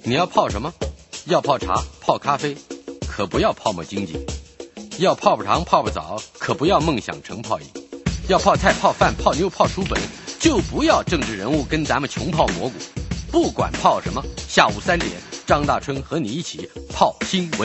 你要泡什么？要泡茶、泡咖啡，可不要泡沫经济；要泡泡糖、泡泡澡，可不要梦想成泡影；要泡菜、泡饭、泡妞、泡书本，就不要政治人物跟咱们穷泡蘑菇。不管泡什么，下午3点，张大春和你一起泡新闻。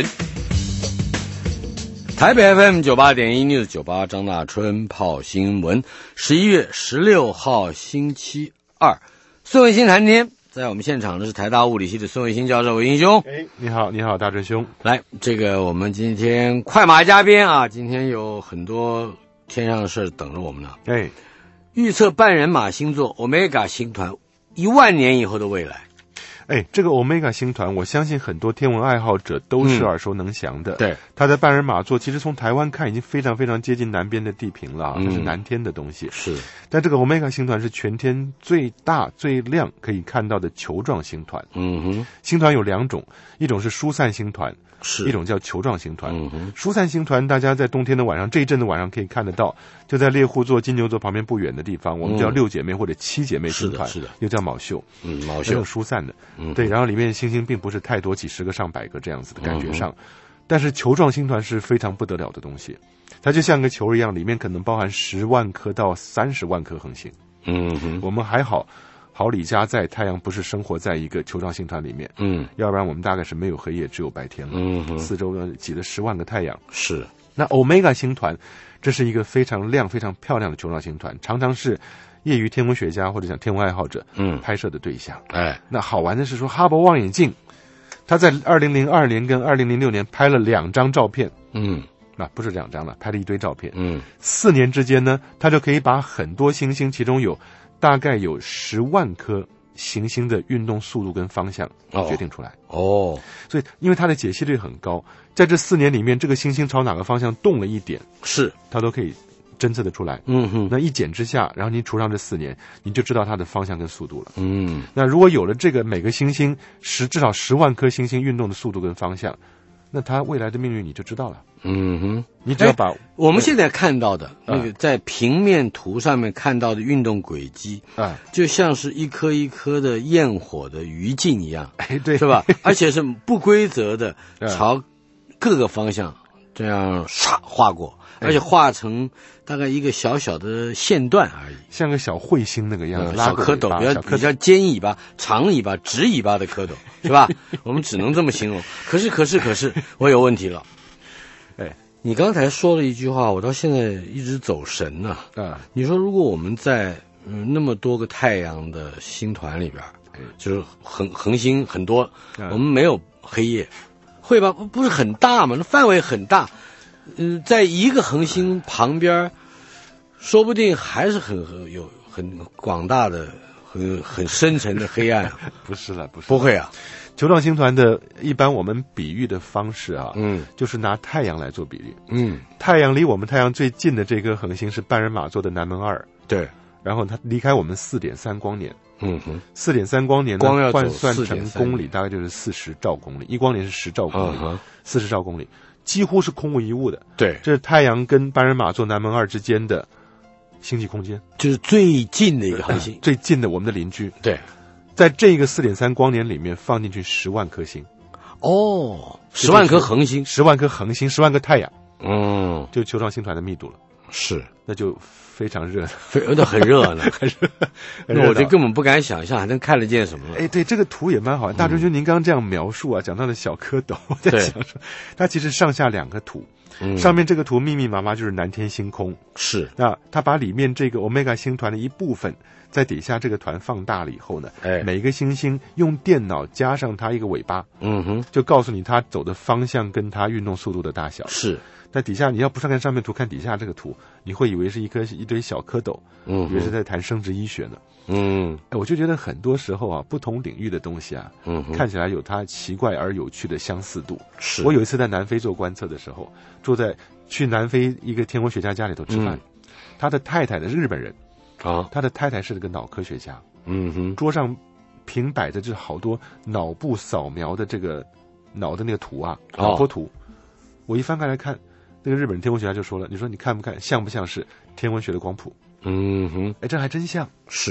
台北 FM 98.1 News 98，张大春泡新闻。11月16号星期二，孙卫星谈天。在我们现场的是台大物理系的孙卫星教授，卫星兄。 你好，你好，大春兄。 来，这个我们今天快马加鞭啊，今天有很多天上的事等着我们呢。预测半人马星座 Omega 星团10000年以后的未来。 这个 Omega 星团，我相信很多天文爱好者都是耳熟能详的。 对， 它在半人马座，其实从台湾看已经非常非常接近南边的地平了，它是南天的东西。是，但这个 Omega 星团是全天最大最亮可以看到的球状星团。星团有2种，一种是疏散星团，一种叫球状星团。疏散星团大家在冬天的晚上，这一阵的晚上可以看得到，就在猎户座、金牛座旁边不远的地方，我们叫6姐妹或者7姐妹星团，是的，又叫卯宿。卯宿疏散的。对，然后里面星星并不是太多，几十个上百个这样子的感觉上。但是球状星团是非常不得了的东西，它就像个球一样，里面可能包含10万颗到30万颗恒星。我们还好李家在太阳不是生活在一个球状星团里面，要不然我们大概是没有黑夜，只有白天了。四周挤了10万个太阳。是，那 Omega 星团，这是一个非常亮、非常漂亮的球状星团，常常是业余天文学家或者讲天文爱好者拍摄的对象。那好玩的是说，哈勃望远镜，他在2002年跟2006年拍了2张照片。那不是2张了，拍了一堆照片。4年之间呢，他就可以把很多星星，其中有大概有10万颗行星的运动速度跟方向决定出来。所以因为它的解析率很高，在这4年里面，这个星星朝哪个方向动了一点，是它都可以侦测得出来。那一减之下，然后你除上这4年，你就知道它的方向跟速度了。那如果有了这个每个星星至少10万颗星星运动的速度跟方向，那它未来的命运你就知道了。你只要把我们现在看到的那个在平面图上面看到的运动轨迹就像是一颗一颗的焰火的余烬一样，对，是吧？而且是不规则的朝各个方向这样唰划过，而且画成大概一个小小的线段而已， 像个小彗星那个样子， 小蝌蚪，比较尖尾巴、长尾巴、直尾巴的蝌蚪，是吧？我们只能这么形容。可是，我有问题了。你刚才说了一句话，我到现在一直走神呢。你说如果我们在那么多个太阳的星团里边，就是恒星很多，我们没有黑夜，会吧？不是很大吗？那范围很大。在一个恒星旁边，说不定还是很广大的、很深沉的黑暗。 不是， 不会啊。 球状星团的一般我们比喻的方式啊，就是拿太阳来做比喻。太阳离我们太阳最近的这颗恒星是半人马座的南门2，对，然后它离开我们4.3光年。4.3光年呢，换算成公里大概就是40兆公里，一光年是10兆公里，40兆公里，几乎是空无一物的。对，这是太阳跟半人马座南门2之间的星际空间，就是最近的一个恒星，最近的我们的邻居。对。在这个4.3光年里面放进去10万颗星，10万颗恒星，10万颗恒星，10万个太阳，就球状星团的密度了。是，那就非常热，那很热呢，很热。那我就根本不敢想象还能看得见什么了。对，这个图也蛮好。大春兄，您刚刚这样描述啊，讲到的小蝌蚪，我在想说，它其实上下2个图。上面这个图密密麻麻就是南天星空，是。那他把里面这个 Omega 星团的一部分在底下这个团放大了以后呢，每个星星用电脑加上它一个尾巴，就告诉你它走的方向跟它运动速度的大小。是。在底下你要不上看上面图，看底下这个图，你会以为是一堆小蝌蚪，以为是在谈生殖医学呢。我就觉得很多时候啊，不同领域的东西啊，看起来有它奇怪而有趣的相似度。是。我有一次在南非做观测的时候，去南非一个天文学家家里头吃饭，他的太太是日本人他的太太是个脑科学家。桌上平摆着就是好多脑部扫描的这个脑的那个图啊，脑波图。我一翻开来看，那个日本天文学家就说了，你说你看不看，像不像是天文学的光谱？这还真像。是。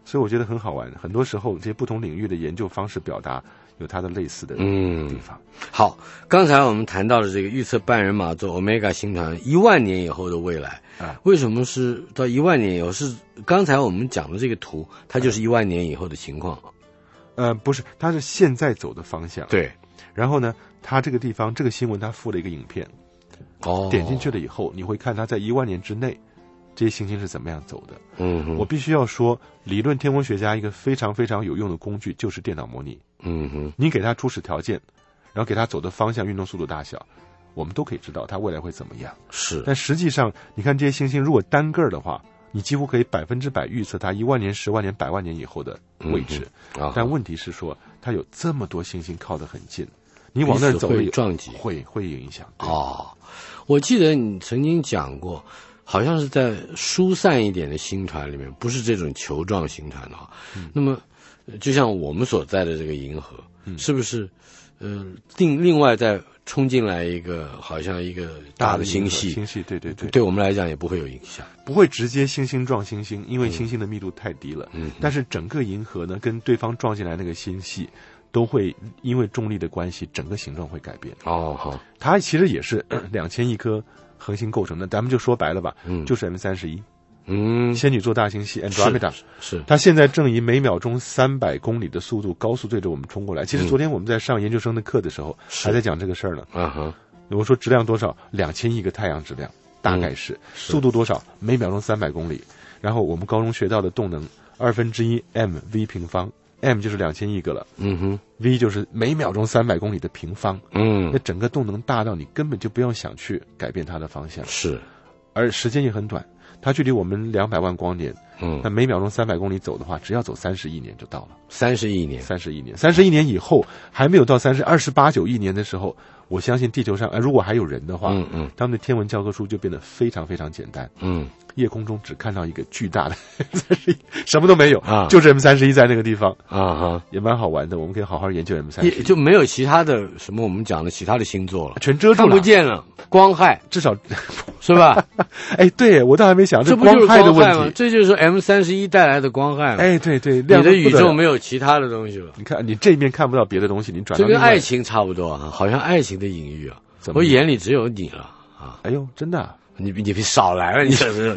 所以我觉得很好玩。很多时候这些不同领域的研究方式表达有它的类似的地方。 好，刚才我们谈到了这个预测半人马座 Omega 星团10000年以后的未来为什么是到10000年以后？是刚才我们讲的这个图，它就是10000年以后的情况。 不是，它是现在走的方向。 对， 然后呢，它这个地方这个新闻它附了一个影片，点进去了以后，你会看它在10000年之内这些行星是怎么样走的。我必须要说，理论天文学家一个非常非常有用的工具就是电脑模拟。你给它初始条件，然后给它走的方向、运动速度、大小，我们都可以知道它未来会怎么样。 是， 但实际上，你看这些行星如果单个的话，你几乎可以100%预测它10000年、100000年、100万年以后的位置。但问题是说，它有这么多行星靠得很近，你往那儿走会撞击， 会有影响。 我记得你曾经讲过，好像是在疏散一点的星团里面，不是这种球状星团的话，那么就像我们所在的这个银河，是不是另外再冲进来一个好像一个大的星系， 对， 对我们来讲也不会有影响， 不会直接星星撞星星，因为星星的密度太低了。但是整个银河呢，跟对方撞进来那个星系都会因为重力的关系，整个形状会改变。 好， 它其实也是2000亿颗恒星构成的，咱们就说白了吧，就是 M31。仙女座大星系 Andromeda 是它现在正以每秒钟300公里的速度高速对着我们冲过来。其实昨天我们在上研究生的课的时候，还在讲这个事儿呢。我说质量多少？2000亿个太阳质量，大概是速度多少？每秒钟300公里。然后我们高中学到的动能1/2 mv 平方。m 就是2000亿个了，v 就是每秒钟300公里的平方，那整个动能大到你根本就不用想去改变它的方向， 是， 而时间也很短，它距离我们200万光年，那每秒钟300公里走的话，只要走30亿年就到了 ，30亿年 ，30亿年以后还没有到28、9亿年的时候，我相信地球上如果还有人的话，他们的天文教科书就变得非常非常简单，夜空中只看到一个巨大的M31，什么都没有就是 M31在那个地方也蛮好玩的，我们可以好好研究 M31， 也就没有其他的什么我们讲的其他的星座了， 全遮住了， 看不见了，光害至少是吧？ 对，我倒还没想这光害的问题， 这就是 M31带来的光害嘛。 对， 你的宇宙没有其他的东西了。 你看，你这面看不到别的东西，你转到这跟爱情差不多好像爱情的隐喻啊。我眼里只有你了哎呦，真的你少来了，你这是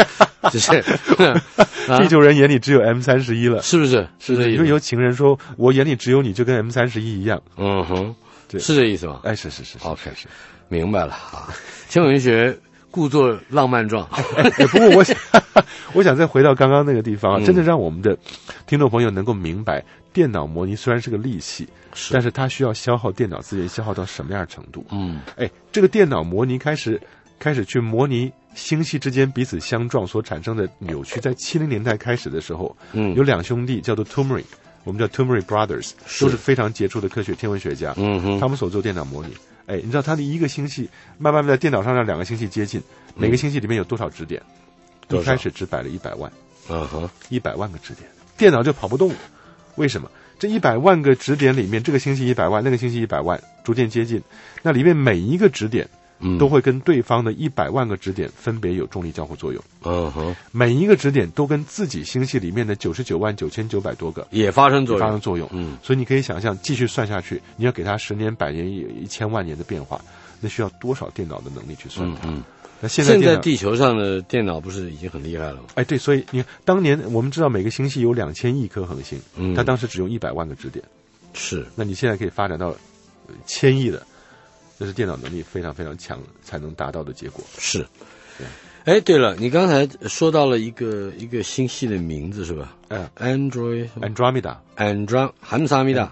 地球人眼里只有 M31了， 是不是？是这意思。 你说有情人说我眼里只有你，就跟 M31一样。对， 是这意思吗？ 是。 OK， 明白了天文学故作浪漫状。 不过我想再回到刚刚那个地方真的让我们的听众朋友能够明白，电脑模拟虽然是个利器，但是它需要消耗电脑资源，消耗到什么样程度？这个电脑模拟开始去模拟星系之间彼此相撞所产生的扭曲，在70年代开始的时候，有2兄弟叫做 Toomey， 我们叫 Toomey Brothers， 都是非常杰出的天文学家。他们所做电脑模拟，你知道它的一个星系慢慢在电脑上让2个星系接近，每个星系里面有多少质点？一开始只摆了100万，100万个质点，电脑就跑不动了。为什么？这100万个质点里面，这个星系100万，那个星系100万，逐渐接近，那里面每一个质点都会跟对方的100万个质点分别有重力交互作用。每一个质点都跟自己星系里面的999900多个也发生作用。所以你可以想象，继续算下去，你要给它10年、100年、1000万年的变化，那需要多少电脑的能力去算它？那现在地球上的电脑不是已经很厉害了吗？ 对，所以你看，当年我们知道每个星系有2000亿颗恒星，它当时只用100万个质点， 是。 那你现在可以发展到1000亿的，这是电脑能力非常非常强才能达到的结果。 是。对了，你刚才说到了一个星系的名字是吧？Andromeda， 韩萨米达。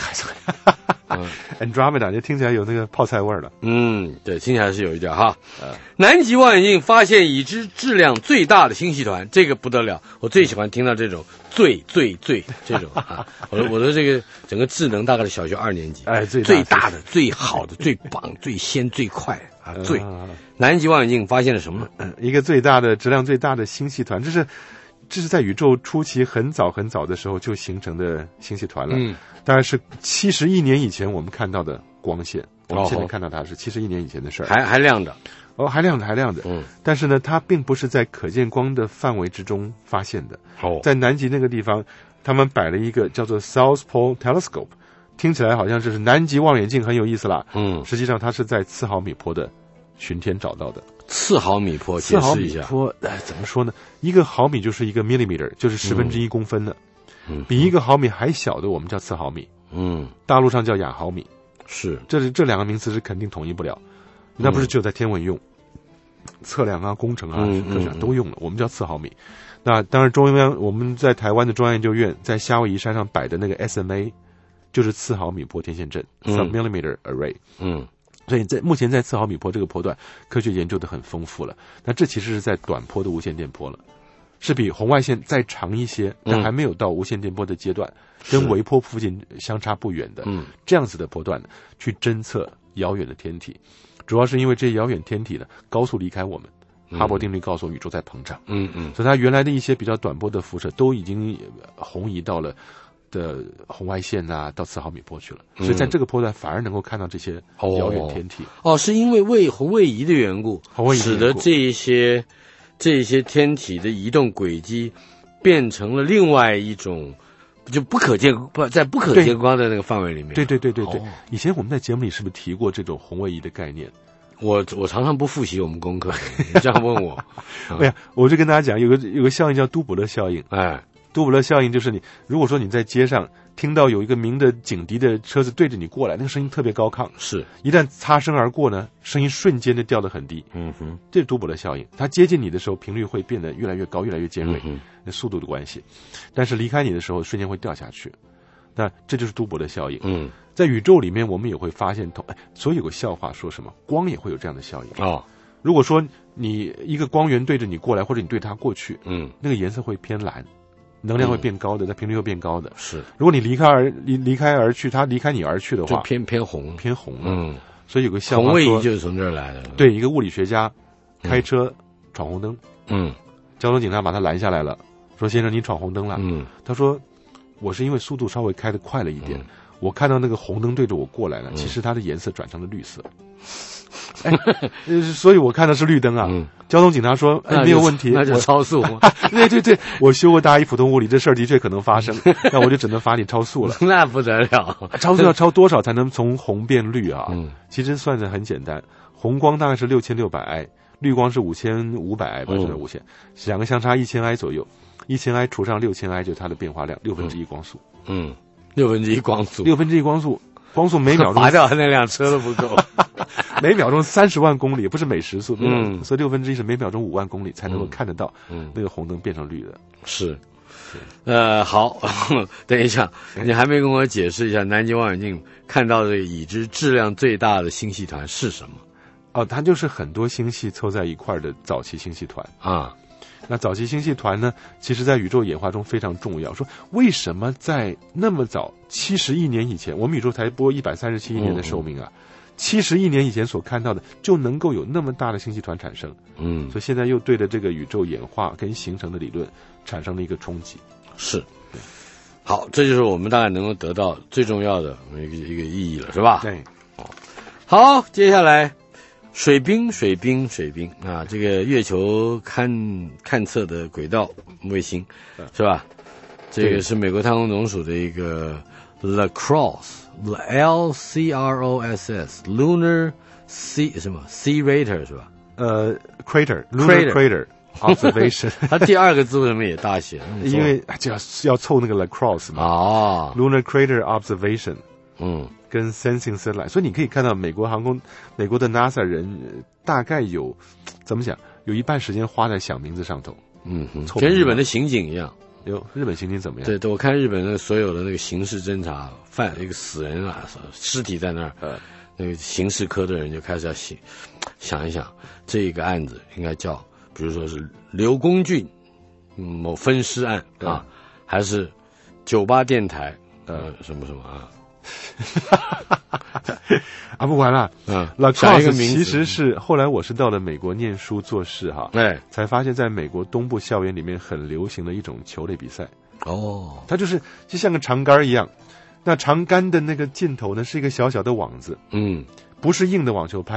Andromeda 就听起来有那个泡菜味儿了。 对，听起来是有一点哈。南极望远镜发现已知质量最大的星系团，这个不得了，我最喜欢听到这种最这种我的这个整个智能大概是小学2年级。最大的、最好的、最棒、最先、最快南极望远镜发现了什么？ 一个最大的、质量最大的星系团，这是在宇宙初期很早的时候就形成的星系团了。当然是70亿年以前我们看到的光线，我们现在看到它是70亿年以前的事儿， 还亮着。 还亮着。但是呢，它并不是在可见光的范围之中发现的。在南极那个地方， 他们摆了一个叫做 South Pole Telescope， 听起来好像就是南极望远镜，很有意思啦。实际上它是在4毫米坡的巡天找到的。 4毫米坡，解释一下。4毫米坡，怎么说呢？1个毫米就是1个 millimeter， 就是1/10公分的。比1个毫米还小的，我们叫次毫米。大陆上叫亚毫米。 是， 这2个名词是肯定统一不了。那不是只有在天文用，测量啊、工程啊、科学都用了。我们叫次毫米。那当然，我们在台湾的中央研究院在夏威夷山上摆的那个 SMA， 就是次毫米坡天线阵 ，sub-millimeter array。所以目前在次毫米坡这个坡段，科学研究的很丰富了。那这其实是在短波的无线电波了，是比红外线再长一些，但还没有到无线电波的阶段，跟微波附近相差不远的这样子的波段去侦测遥远的天体。主要是因为这些遥远天体呢高速离开我们，哈勃定律告诉宇宙在膨胀，所以它原来的一些比较短波的辐射都已经红移到了的红外线啊，到次毫米波去了，所以在这个波段反而能够看到这些遥远天体。 是因为红位移的缘故，使得这些天体的移动轨迹变成了另外一种，就在不可见光的那个范围里面。 对。以前我们在节目里是不是提过这种红位移的概念？ 我常常不复习我们功课，你这样问我。 哎呀，我就跟大家讲，有个效应叫都卜勒效应。都卜勒效应就是如果说你在街上听到有一个鸣的警笛的车子对着你过来，那个声音特别高亢， 是一旦擦身而过呢，声音瞬间就掉得很低。这是都卜勒效应，它接近你的时候频率会变得越来越高，越来越尖锐，那速度的关系。但是离开你的时候瞬间会掉下去，那这就是都卜勒效应。在宇宙里面我们也会发现所以有个笑话说什么光也会有这样的效应。如果说你一个光源对着你过来，或者你对它过去，那个颜色会偏蓝，能量会变高的，它频率会变高的。是，如果你离开而去，它离开你而去的话， 就偏红了。 所以有个笑话说， 红位移就是从这儿来的。 对，一个物理学家开车闯红灯，交通警察把他拦下来了，说先生你闯红灯了。他说我是因为速度稍微开得快了一点，我看到那个红灯对着我过来了，其实它的颜色转成了绿色。所以我看的是绿灯啊。交通警察说没有问题， 那就超速。 对，我修过大一普通物理，这事儿的确可能发生，那我就只能罚你超速了。 那不得了， 超速要超多少才能从红变绿啊？其实算得很简单，红光大概是6600i，绿光是5500i 吧，是5000，两个相差1000i 左右，1000i 除上6000i 就是它的变化量1/6光速。 1/6光速 ，1/6光速每秒钟拔掉那辆车都不够。 每秒钟30万公里，不是每时速。所以1/6是每秒钟5万公里才能够看得到那个红灯变成绿的。 是，好，等一下，你还没跟我解释一下南极望远镜看到的已知质量最大的星系团是什么？ 它就是很多星系凑在一块的早期星系团啊。那早期星系团呢，其实在宇宙演化中非常重要。说为什么在那么早70亿年以前，我们宇宙才播137亿年的寿命啊，70亿年以前所看到的就能够有那么大的星系团产生。所以现在又对着这个宇宙演化跟形成的理论产生了一个冲击。 是，好，这就是我们大概能够得到最重要的一个意义了，是吧？ 对。 好，接下来水冰啊，这个月球勘测的轨道卫星，是吧？这个是美国太空总署的一个 LCROSS Lunar Sea Radar 是吧 ？Crater Lunar Crater Observation 它第二个字为什么也大写？ 因为就要凑那个 LCROSS 嘛。Lunar Crater Observation 跟 Sensing Satellite， 所以你可以看到美国的 NASA 人大概有怎么讲，有一半时间花在想名字上头。 跟日本的刑警一样。 日本刑警怎么样？ 对，我看日本的所有的那个刑事侦查，一个死人啊，尸体在那儿，那个刑事科的人就开始要想一想，这个案子应该叫，比如说是刘公俊某分尸案啊，还是98电台什么啊。 不管了。LCROSS 其实是后来我是到了美国念书做事哈，才发现在美国东部校园里面很流行的一种球类比赛。它就像个长杆一样，那长杆的那个尽头呢是一个小小的网子，不是硬的网球拍，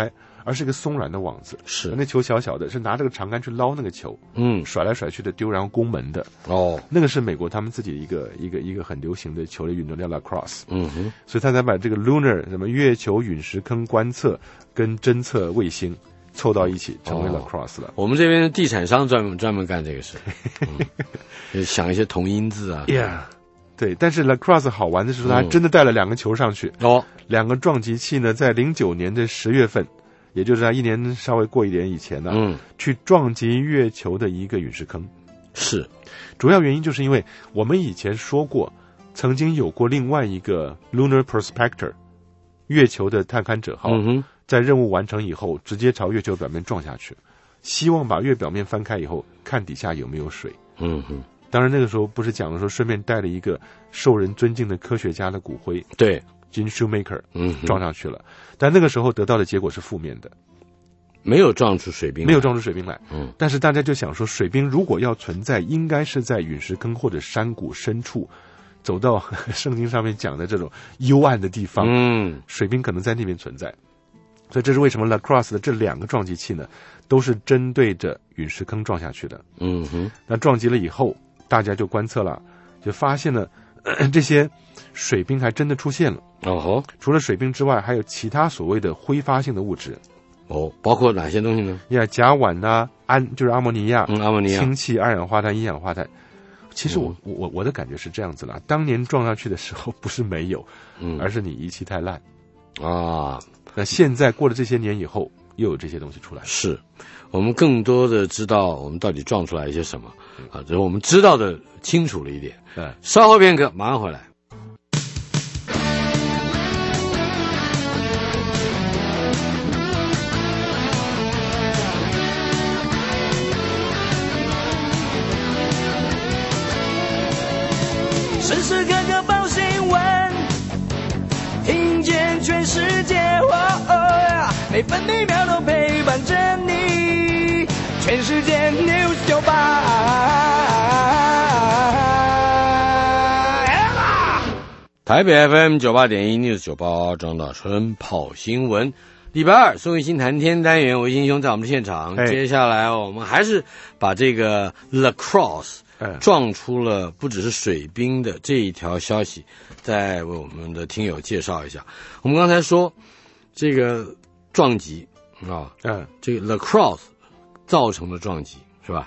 而是个松软的网子。 是那球小小的，是拿这个长杆去捞那个球，甩来甩去的丢，然后攻门的。那个是美国他们自己一个很流行的球类运动叫 lacrosse。所以他才把这个 lunar 什么月球陨石坑观测跟侦测卫星凑到一起，成为 lacrosse 了。 我们这边的地产商专门干这个事，想一些同音字啊。 对，但是 lacrosse 好玩的是，他还真的带了2个球上去。2个撞击器呢，在09年的10月份，也就是1年稍微过一点以前呢，去撞击月球的一个陨石坑。是，主要原因就是因为我们以前说过，曾经有过另外一个 Lunar Prospector 月球的探勘者号，在任务完成以后，直接朝月球表面撞下去，希望把月表面翻开以后，看底下有没有水。当然那个时候不是讲了说顺便带了一个受人尊敬的科学家的骨灰，对 Gene Shoemaker 撞上去了，但那个时候得到的结果是负面的，没有撞出水冰来。但是大家就想说，水冰如果要存在，应该是在陨石坑或者山谷深处，走到圣经上面讲的这种幽暗的地方，水冰可能在那边存在。所以这是为什么 lacrosse 的这2个撞击器呢，都是针对着陨石坑撞下去的。那撞击了以后，大家就观测了，就发现了这些水冰还真的出现了。除了水冰之外，还有其他所谓的挥发性的物质。包括哪些东西呢？甲烷啊，就是阿摩尼亚，氢气、二氧化碳、一氧化碳。其实我的感觉是这样子啦，当年撞上去的时候不是没有，而是你仪器太烂啊。那现在过了这些年以后，又有这些东西出来。是，我们更多的知道我们到底撞出来一些什么啊，只是我们知道的清楚了一点。稍后片刻，马上回来。 时时刻刻报新闻，听见全世界，每分每秒都陪伴着你，全世界 News 98。 台北 FM 98.1 News 98张大春跑新闻。礼拜2宋玉新谈天单元，维新兄在我们的现场。接下来我们还是把这个 lacrosse撞出了不只是水冰的这一条消息，再为我们的听友介绍一下。我们刚才说这个撞击啊，这个 lacrosse 造成的撞击是吧？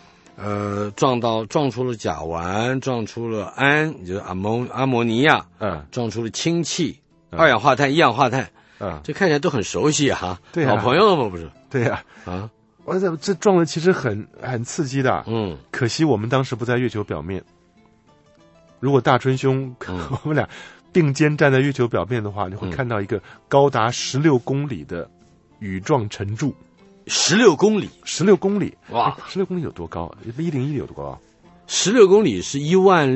撞出了甲烷，撞出了就是阿摩尼亚，撞出了氢气、二氧化碳、一氧化碳，这看起来都很熟悉啊，对啊，好朋友吗？不是？对呀，这撞的其实很刺激的，可惜我们当时不在月球表面。如果大春兄我们俩并肩站在月球表面的话，你会看到一个高达16公里的羽状尘柱。16公里，哇！16公里有多高？101有多高？16公里是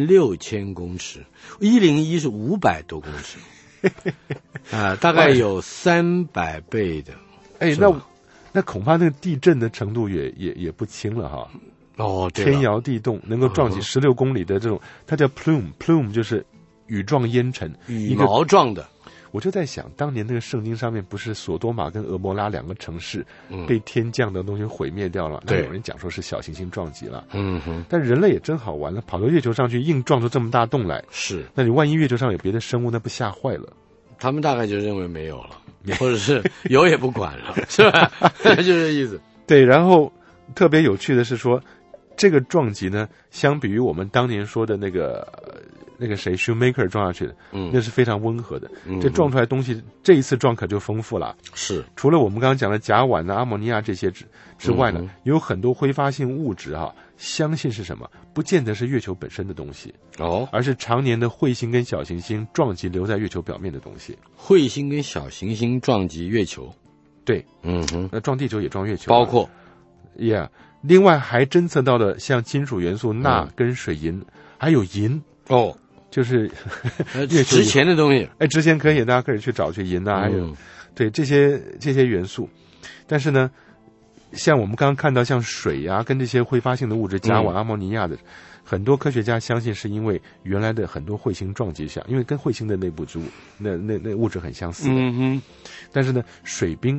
16000公尺，101是500多公尺，大概有300倍的。那恐怕那个地震的程度也不轻了哈。天摇地动，能够撞起16公里的这种，它叫 plume 就是羽状烟尘，羽毛状的。我就在想，当年那个圣经上面不是索多玛跟俄摩拉2个城市被天降的东西毁灭掉了？那有人讲说是小行星撞击了。但人类也真好玩了，跑到月球上去硬撞出这么大洞来。是，那你万一月球上有别的生物，那不吓坏了？他们大概就认为没有了，或者是有也不管了，是吧？就这意思。对，然后特别有趣的是说，这个撞击呢，相比于我们当年说的那个谁 Shoemaker 撞下去的，那是非常温和的。这撞出来的东西，这一次撞可就丰富了。是，除了我们刚刚讲的甲烷阿摩尼亚这些之外呢，有很多挥发性物质相信是什么？不见得是月球本身的东西而是常年的彗星跟小行星撞击留在月球表面的东西。彗星跟小行星撞击月球，对，那撞地球也撞月球，包括另外还侦测到的像金属元素钠跟水银，还有银就是值钱的东西。值钱可以，大家可以去找去银啊，还有对这些元素。但是呢，像我们刚刚看到像水啊跟这些挥发性的物质甲烷阿摩尼亚的，很多科学家相信是因为原来的很多彗星撞击下，因为跟彗星的内部之物那物质很相似的。但是呢，水冰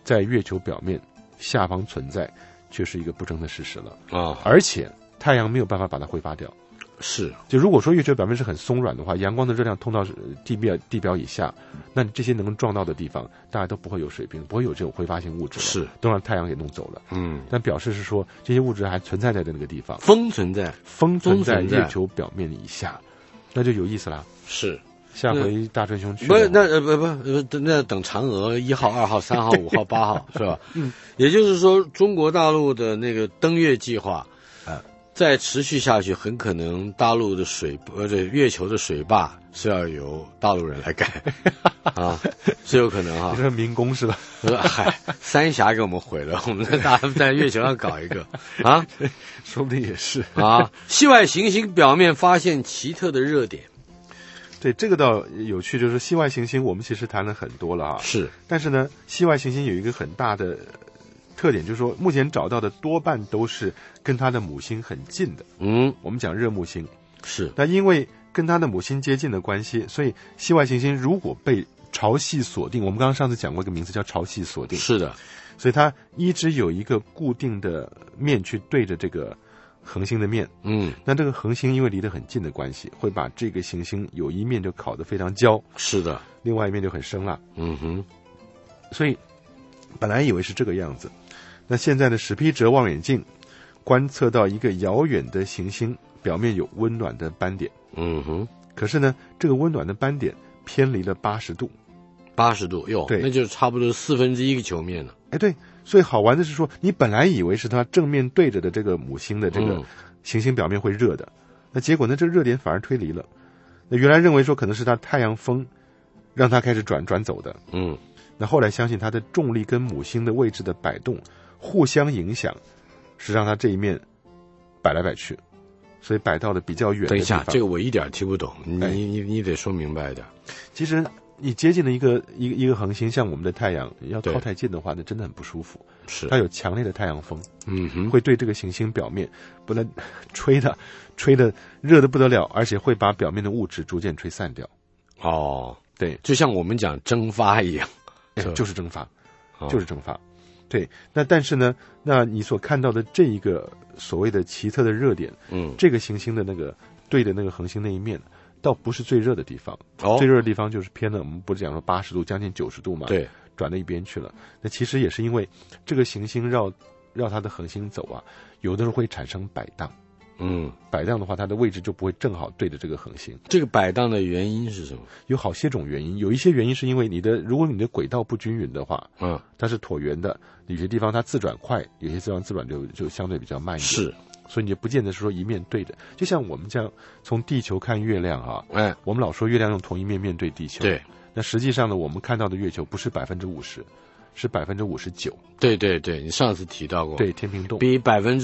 在月球表面下方存在，却是一个不争的事实了啊！而且太阳没有办法把它挥发掉。 是， 就如果说月球表面是很松软的话，阳光的热量通到地表以下，那这些能撞到的地方，大家都不会有水冰，不会有这种挥发性物质， 是， 都让太阳给弄走了。但表示是说这些物质还存在在那个地方， 风存在月球表面以下，那就有意思了。 是， 下回大春兄去不是那等嫦娥1号、2号、3号、5号、8号是吧？也就是说，中国大陆的那个登月计划。再持续下去，很可能大陆的月球的水坝是要由大陆人来盖啊，是有可能哈。 这是民工是吧？ 嗨，三峡给我们毁了，我们在月球上搞一个啊， 说不定也是啊。系外行星表面发现奇特的热点， 对这个倒有趣，就是系外行星我们其实谈了很多了啊， 是， 但是呢，系外行星有一个很大的特点，就是说目前找到的多半都是跟它的母星很近的。我们讲热木星是， 那因为跟它的母星接近的关系，所以系外行星如果被潮汐锁定，我们刚刚上次讲过一个名字叫潮汐锁定， 是的， 所以它一直有一个固定的面去对着这个恒星的面。那这个恒星因为离得很近的关系，会把这个行星有一面就烤得非常焦， 是的， 另外一面就很生辣。所以本来以为是这个样子。那现在的史皮哲望远镜观测到一个遥远的行星表面有温暖的斑点。可是呢，这个温暖的斑点偏离了80度。 80度哟，对，那就差不多1/4个球面了。 对，所以好玩的是说，你本来以为是它正面对着的这个母星的这个行星表面会热的，那结果呢，这热点反而推离了。那原来认为说可能是它太阳风让它开始转走的。那后来相信它的重力跟母星的位置的摆动互相影响，是让它这一面摆来摆去，所以摆到了比较远的地方。 等一下，这个我一点听不懂，你得说明白一点。 其实你接近了一个恒星，像我们的太阳，要靠太近的话，那真的很不舒服。 是， 它有强烈的太阳风，会对这个行星表面不能吹的热的不得了，而且会把表面的物质逐渐吹散掉。对， 就像我们讲蒸发一样。 就是蒸发，就是蒸发。对，那但是呢，那你所看到的这一个所谓的奇特的热点，这个行星的那个对的那个恒星那一面，倒不是最热的地方。最热的地方就是偏了，我们不是讲说80度，将近90度嘛？ 对， 转到一边去了。那其实也是因为这个行星绕它的恒星走啊，有的时候会产生摆荡。摆荡的话，它的位置就不会正好对着这个恒星。这个摆荡的原因是什么？ 有好些种原因，有一些原因是因为如果你的轨道不均匀的话，它是椭圆的，有些地方它自转快，有些地方自转就相对比较慢一点。 是， 所以你就不见得是说一面对着。就像我们这样从地球看月亮啊，我们老说月亮用同一面面对地球， 对， 那实际上呢，我们看到的月球不是50%。是59%。 对，你上次提到过。 对，天平洞比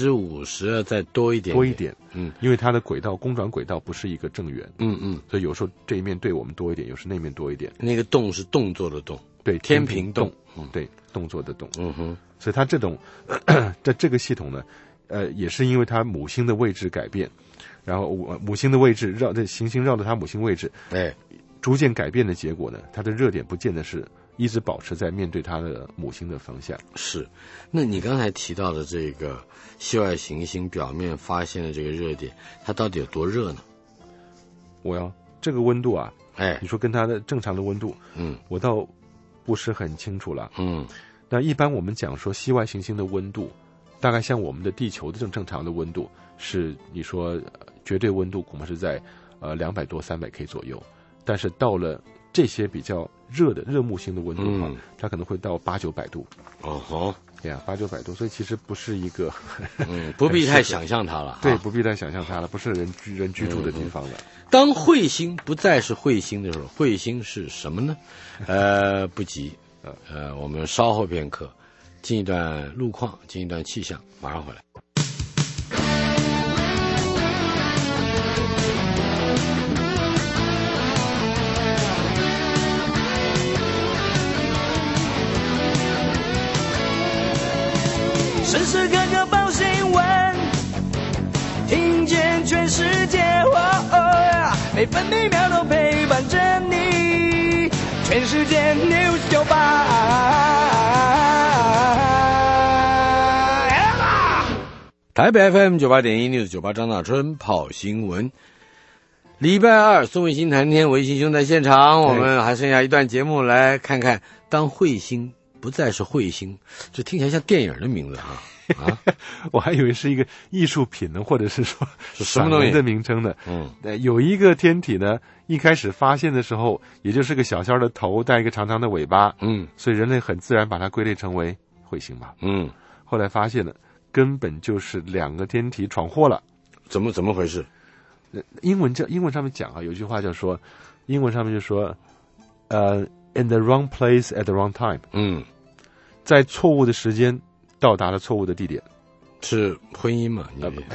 50%再多一点。 因为它的公转轨道不是一个正圆。所以有时候这一面对我们多一点，有时候那面多一点。 那个洞是动作的动。 对， 天平洞。 对，动作的动。所以它这种这个系统呢，也是因为它母星的位置改变，然后母星的位置行星绕着它母星位置，逐渐改变的结果呢，它的热点不见得是一直保持在面对它的母星的方向。 是，那你刚才提到的这个系外行星表面发现的这个热点，它到底有多热呢？ 这个温度啊，你说跟它的正常的温度，我倒不是很清楚了。那一般我们讲说系外行星的温度，大概像我们的地球的正常的温度是，你说绝对温度恐怕是在200多300 K 左右，但是到了这些比较热木星的温度的话，它可能会到800-900度。对呀，800-900度，所以其实不是一个不必太想象它了。 对，不必太想象它了，不是人居住的地方了。 当彗星不再是彗星的时候，彗星是什么呢？不急，我们稍后片刻进一段路况，进一段气象，马上回来。 时时刻刻报新闻，听见全世界，每分每秒都陪伴着你，全世界 News 98。 台北 FM 98.1 News 98张大春跑新闻。礼拜二宋卫星谈天，维新兄在现场，我们还剩下一段节目来看看，当彗星不再是彗星，这听起来像电影的名字啊。 我还以为是一个艺术品呢，或者是说什么东西的名称呢？有一个天体呢，一开始发现的时候，也就是个小小的头带一个长长的尾巴，所以人类很自然把它归类成为彗星吧。后来发现了，根本就是两个天体闯祸了。 怎么回事？ 英文上面讲啊，有句话叫说，英文上面就说，in the wrong place at the wrong time。在错误的时间到达了错误的地点， 是婚姻嘛？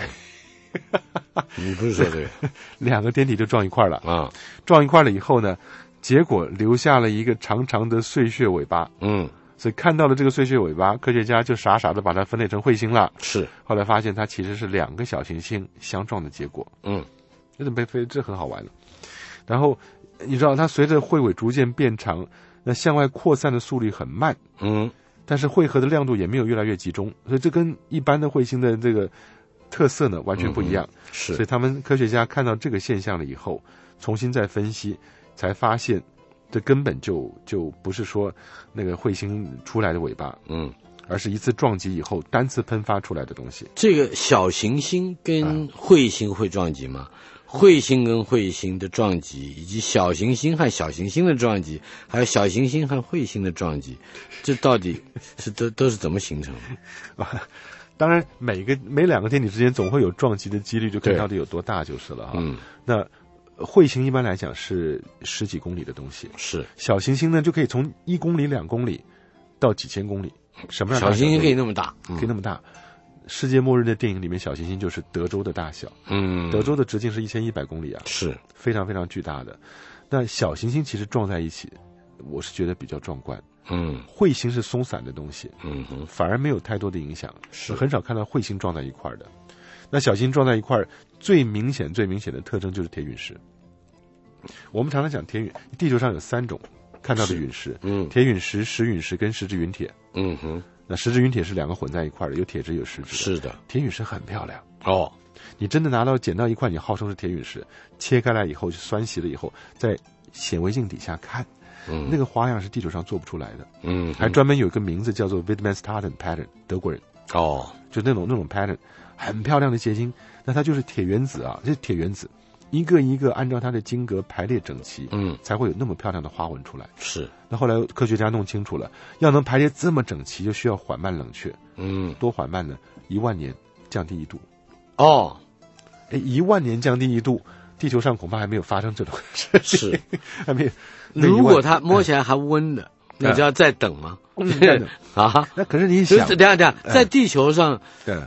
你不是说这个？ 两个天体就撞一块了啊！撞一块了以后呢，结果留下了一个长长的碎屑尾巴。所以看到了这个碎屑尾巴，科学家就傻傻的把它分类成彗星了。 是， 后来发现它其实是两个小行星相撞的结果。这很好玩了。然后你知道，它随着彗尾逐渐变长，那向外扩散的速率很慢。但是汇合的亮度也没有越来越集中，所以这跟一般的彗星的这个特色呢完全不一样。 是， 所以他们科学家看到这个现象了以后，重新再分析，才发现这根本就不是说那个彗星出来的尾巴，而是一次撞击以后单次喷发出来的东西。 这个小行星跟彗星会撞击吗？彗星跟彗星的撞击，以及小行星和小行星的撞击，还有小行星和彗星的撞击，这到底是都是怎么形成的？ 当然，每两个天体之间总会有撞击的几率，就看到底有多大就是了哈。那彗星一般来讲是10几公里的东西， 是小行星呢就可以从1公里、2公里到几千公里。什么样的小行星可以那么大？ 可以那么大。世界末日的电影里面，小行星就是德州的大小。德州的直径是1100公里啊， 是非常非常巨大的。那小行星其实撞在一起，我是觉得比较壮观。彗星是松散的东西，反而没有太多的影响，是很少看到彗星撞在一块的。那小行星撞在一块，最明显的特征就是铁陨石。我们常常讲铁陨，地球上有3种看到的陨石，铁陨石、石陨石跟石质陨铁。那石质陨铁是2个混在一块的，有铁质有石质。 是的， 铁陨石很漂亮哦。 你真的捡到一块，你号称是铁陨石，切开来以后酸洗了以后，在显微镜底下看，那个花样是地球上做不出来的。还专门有一个名字叫做 Widmanstatten pattern， 德国人就那种 pattern， 很漂亮的结晶。那它就是铁原子啊，这是铁原子。一个一个按照它的晶格排列整齐，才会有那么漂亮的花纹出来。 是， 那后来科学家弄清楚了，要能排列这么整齐，就需要缓慢冷却。多缓慢呢？1万年降低1度。1万年降低1度，地球上恐怕还没有发生这种事情。是，还没有。 如果它摸起来还温的，那就要再等吗？ 啊？那可是你想， 等下，在地球上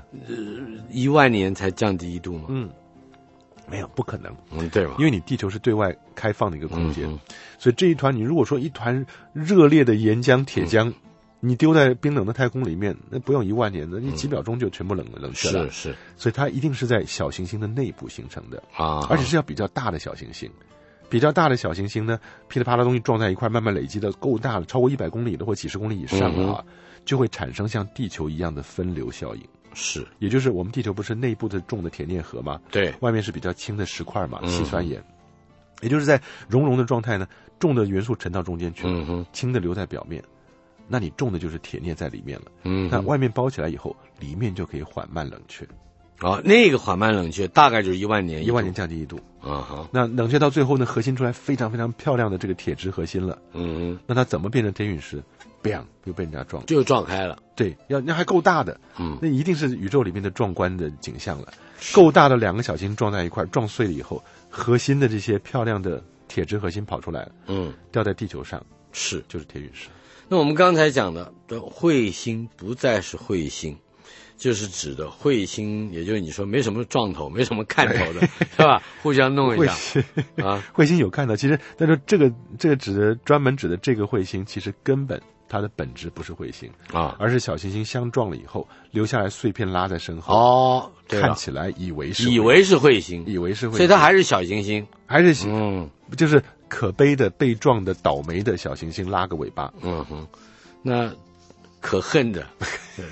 ，1万年才降低1度吗？ 没有，不可能。 对吧？ 因为你地球是对外开放的一个空间，所以这一团，你如果说一团热烈的岩浆、铁浆，你丢在冰冷的太空里面，那不用1万年，那你几秒钟就全部冷却了。 是， 所以它一定是在小行星的内部形成的啊，而且是要比较大的小行星。比较大的小行星呢，噼里啪啦东西撞在一块，慢慢累积的够大了，超过100公里的或几10公里以上啊，就会产生像地球一样的分流效应。 是， 也就是我们地球不是内部的重的铁镍核吗？ 对， 外面是比较轻的石块嘛，细酸盐。也就是在熔的状态呢，重的元素沉到中间去了，轻的留在表面。那你重的就是铁镍在里面了。那外面包起来以后，里面就可以缓慢冷却。 那个缓慢冷却大概就是1万年 ，1万年降低1度。那冷却到最后呢，核心出来非常非常漂亮的这个铁质核心了。那它怎么变成铁陨石？bang， 又被人家撞， 就撞开了。 对，那还够大的，那一定是宇宙里面的壮观的景象了。够大的2个小行星撞在一块，撞碎了以后，核心的这些漂亮的铁质核心跑出来了，掉在地球上，就是铁陨石。 那我们刚才讲的彗星不再是彗星，就是指的彗星，也就是你说没什么撞头、没什么看头的，是吧？互相弄一下啊。 彗星有看头，其实但是这个专门指的这个彗星，其实根本它的本质不是彗星啊，而是小行星相撞了以后留下来碎片拉在身后。看起来以为是彗星，所以它还是小行星， 就是可悲的被撞的倒霉的小行星拉个尾巴。 那可恨的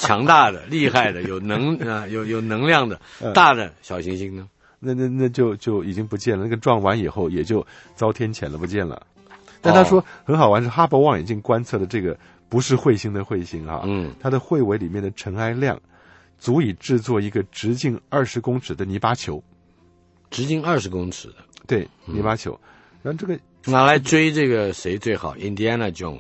强大的、厉害的、有能量的大的小行星呢？ 那就已经不见了。那个撞完以后也就遭天谴了，不见了。但他说很好玩，是哈勃望远镜观测的这个不是彗星的彗星啊，它的彗尾里面的尘埃量足以制作一个直径20公尺的泥巴球。 直径20公尺的， 对，泥巴球。然后这个拿来追这个谁最好 ？Indiana Jones，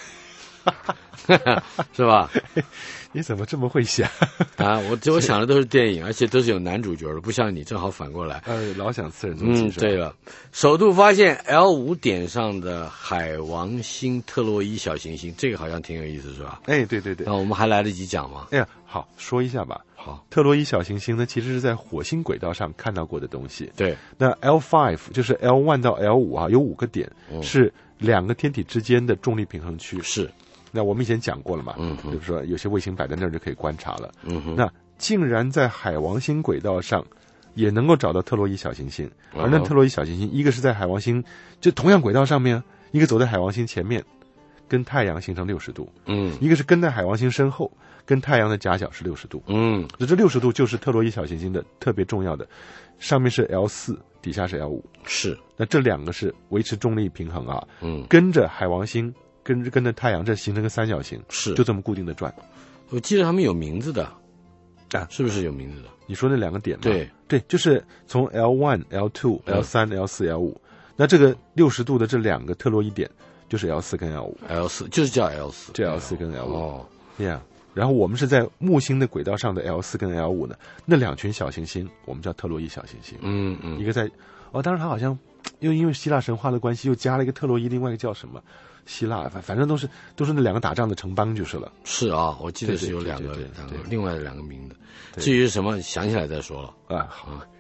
是吧？ 你怎么这么会想啊？我想的都是电影，而且都是有男主角的，不像你正好反过来。 老想刺人中计。 对了，首度发现 L5 点上的海王星特洛伊小行星，这个好像挺有意思，是吧？ 对。 那我们还来得及讲吗？ 哎呀，好，说一下吧。 好， 特洛伊小行星呢，其实是在火星轨道上看到过的东西。 对， 那 L5 就是 L1 到 L5啊，有5个点，是2个天体之间的重力平衡区。 是。 那我们以前讲过了嘛，就是说有些卫星摆在那儿就可以观察了。那竟然在海王星轨道上也能够找到特洛伊小行星，而那特洛伊小行星一个是在海王星就同样轨道上面，一个走在海王星前面，跟太阳形成60度，一个是跟在海王星身后，跟太阳的夹角是60度，这60度就是特洛伊小行星的特别重要的，上面是 L4， 底下是 L5， 是， 那这2个是维持重力平衡啊，跟着海王星。跟着太阳，这形成个三角形， 是就这么固定的转。 我记得他们有名字的，是不是有名字的？ 你说那2个点吗？ 对， 就是从 L1、L2、L3、L4、L5，那这个60度的这2个特洛伊点就是 L4 跟 L4 就是叫 L4， 这 L4 跟 L5。Yeah， 然后我们是在木星的轨道上的 L4 跟 L5 呢，那2群小行星我们叫特洛伊小行星。一个在当然它好像因为希腊神话的关系又加了一个特洛伊，另外一个叫什么？希腊反正都是那2个打仗的城邦就是了。是啊，我记得是有2个另外的2个名字。至于什么想起来再说了。 好。